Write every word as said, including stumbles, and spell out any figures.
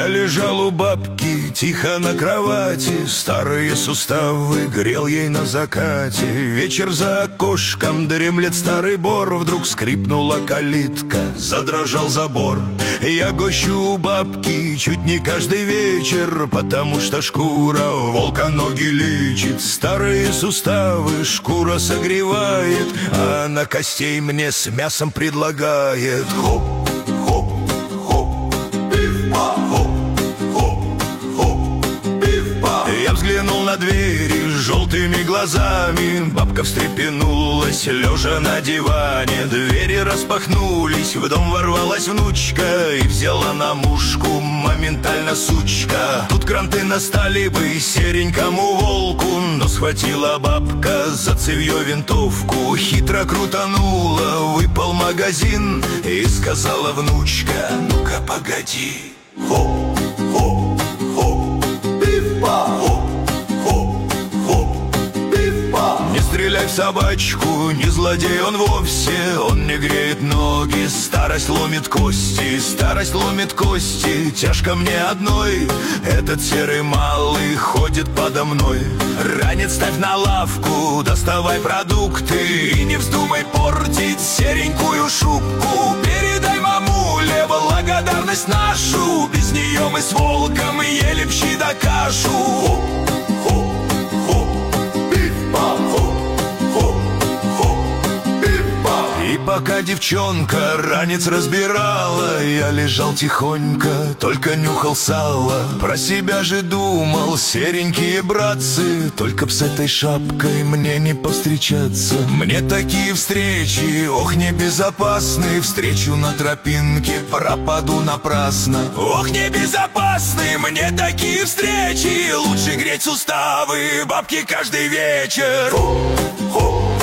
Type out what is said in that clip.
лежал у бабки тихо на кровати, старые суставы грел ей на закате. Вечер за окошком дремлет старый бор, вдруг скрипнула калитка, задрожал забор. Я гощу у бабки чуть не каждый вечер, потому что шкура волка ноги лечит. Старые суставы шкура согревает, а на костей мне с мясом предлагает. Хоп, хоп, хоп, пиф-па, хоп, хоп, хоп, пиф-па. Я взглянул на двери желтыми глазами, бабка встрепенулась, лежа на диване. Двери распахнулись, в дом ворвалась внучка и взяла на мушку моментально сучка. Тут кранты настали бы серенькому волку, но схватила бабка за цевьё винтовку. Хитро крутанула, выпал магазин и сказала внучка: ну-ка погоди. Хоп, хоп, хоп, пиф-па, хоп, хоп, хоп, пиф-па. Не стреляй в собачку, не злодей он вовсе, он не греет ноги, старость ломит кости, старость ломит кости. Тяжко мне одной, этот серый малый ходит подо мной. Ранец ставь на лавку, доставай продукты и не вздумай портить серенькую шубку. Передай мамуле благодарность нашу, без нее мы с волком ели б щи да кашу. Хоп, хоп, хоп, пиф-па, хоп, хоп, хоп, пиф-па. И пока девчонка ранец разбирала, я лежал тихонько, только нюхал сало. Про себя же думал: серенькие братцы, только б с этой шапкой мне не повстречаться. Мне такие встречи, ох, небезопасны, встречу на тропинке, пропаду напрасно. Ох, небезопасны мне такие встречи, лучше греть суставы бабки каждый вечер. Хоп, хоп.